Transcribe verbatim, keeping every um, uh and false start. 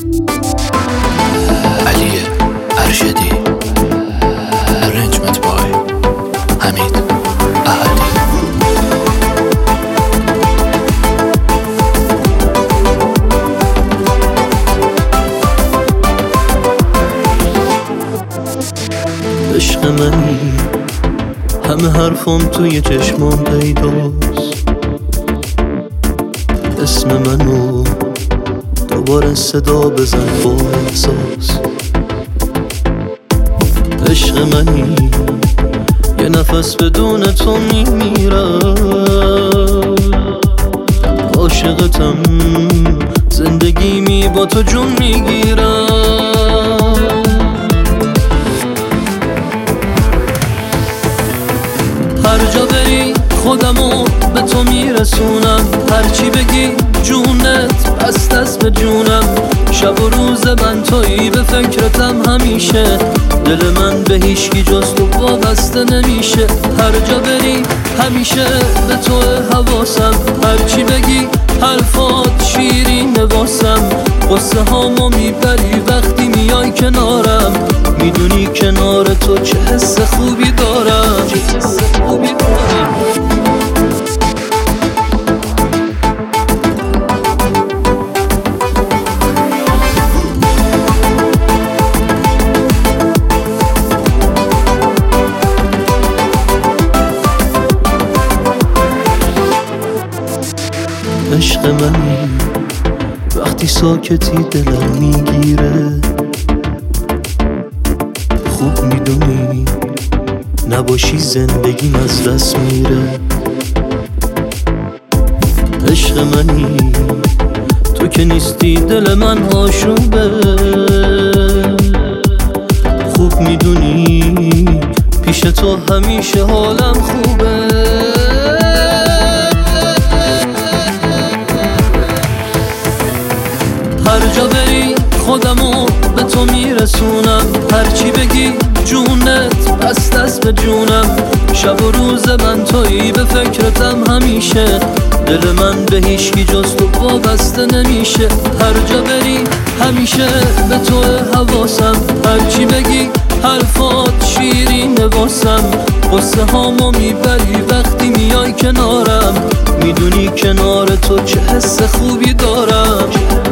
علی ارشدی، ارنجمنت بای حمید احدی. عشق منی، همه حرفم توی چشمام پیداست. اسم منو دوباره صدا بزن با احساس. عشق منی، یه نفس بدون تو میمیرم. عاشقتم، زندگیمی با تو جون میگیرم. هر جا بری خودمو به تو میرسونم. هرچی بگی جونت بست است به جونم. شب و روز من تویی، به فکرتم همیشه. دل من به هیچکی جز تو وابسته نمیشه. هر جا بری همیشه به تو حواسم. هرچی بگی حرفات شیرین واسم. قصه هامو میبری وقتی میای کنارم. میدونی کنار تو چه حس خوبی دارم، چه حس خوبی دارم. عشق منی، وقتی ساکتی دلم میگیره. خوب میدونی نباشی زندگیم از دست میره. عشق منی، تو که نیستی دل من آشوبه. خوب میدونی پیش تو همیشه حالم خوبه. هر جا بری خودمو به تو میرسونم. هرچی بگی جونت بست است به جونم. شب و روز من تویی، به فکرتم همیشه. دل من به هیچکی جز تو وابسته نمیشه. هر جا بری همیشه به تو حواسم. هرچی بگی حرفات شیرین واسم. قصه هامو میبری وقتی میای کنارم. میدونی کنار تو چه حس خوبی دارم.